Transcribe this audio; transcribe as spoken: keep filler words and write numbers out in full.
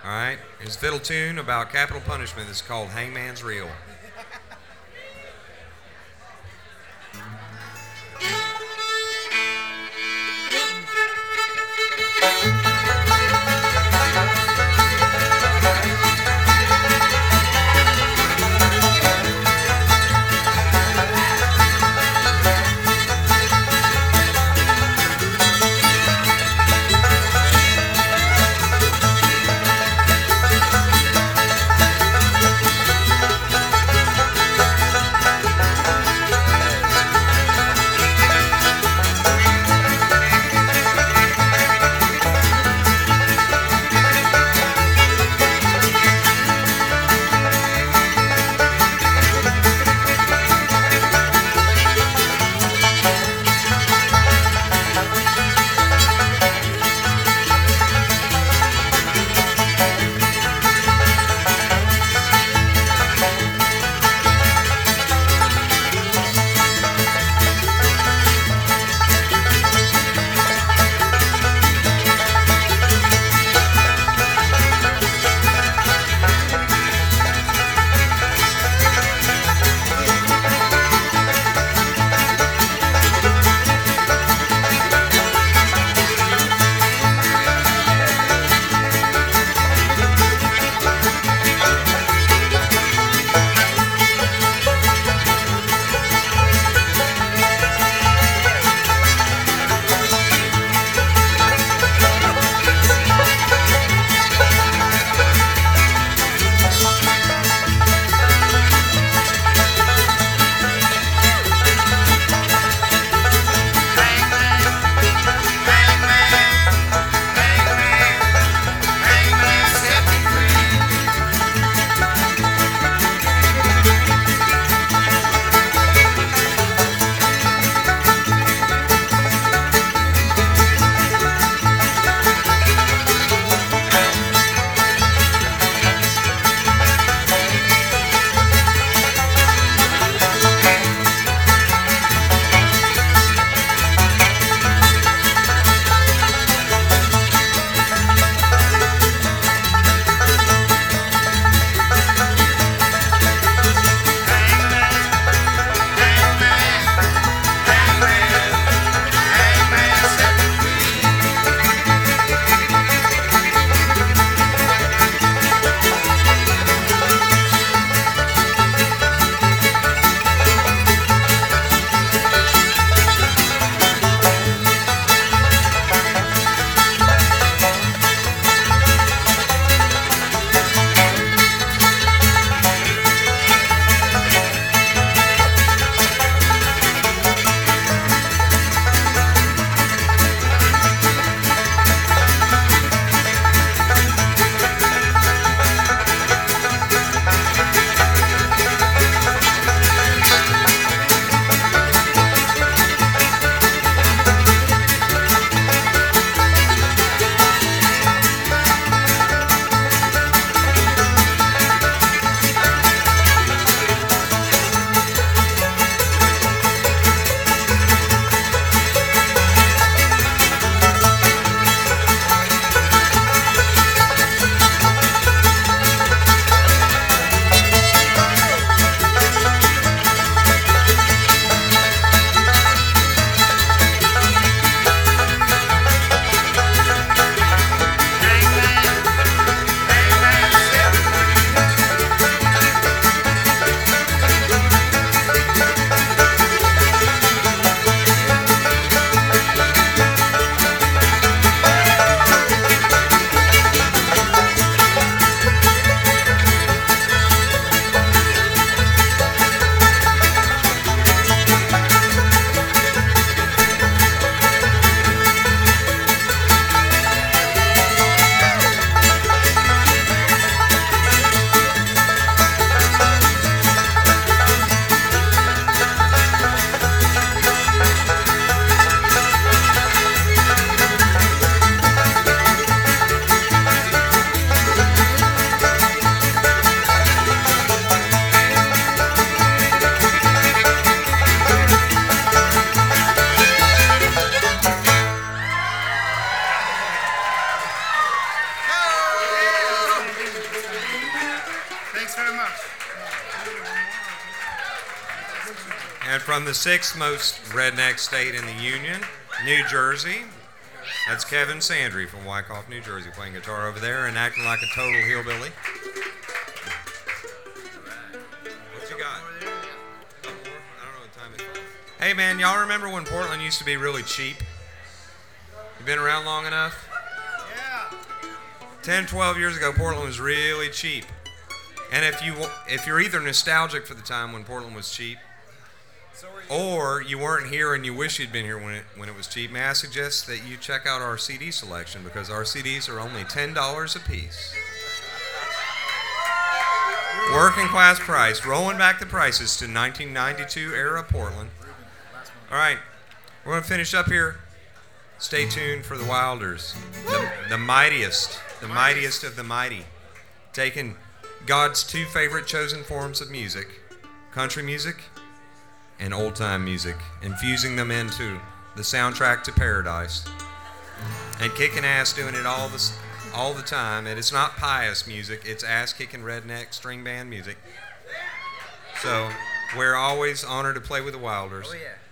All right, his fiddle tune about capital punishment is called Hangman's Reel. From the sixth most redneck state in the Union, New Jersey. That's Kevin Sandry from Wyckoff, New Jersey, playing guitar over there and acting like a total hillbilly. What you got? Couple more? I don't know what time it is. Hey man, y'all remember when Portland used to be really cheap? You been around long enough? Yeah. ten, twelve years ago, Portland was really cheap. And if you if you're either nostalgic for the time when Portland was cheap, or you weren't here and you wish you'd been here when it when it was cheap, may I suggest that you check out our C D selection, because our C Ds are only ten dollars a piece. Working class price, rolling back the prices to nineteen ninety-two era Portland. All right, we're going to finish up here. Stay tuned for the Wilders, the, the mightiest, the mightiest of the mighty, taking God's two favorite chosen forms of music, country music and old-time music, infusing them into the soundtrack to paradise, and kicking ass doing it all the, all the time. And it's not pious music, it's ass-kicking redneck string band music. So we're always honored to play with the Wilders. Oh, yeah.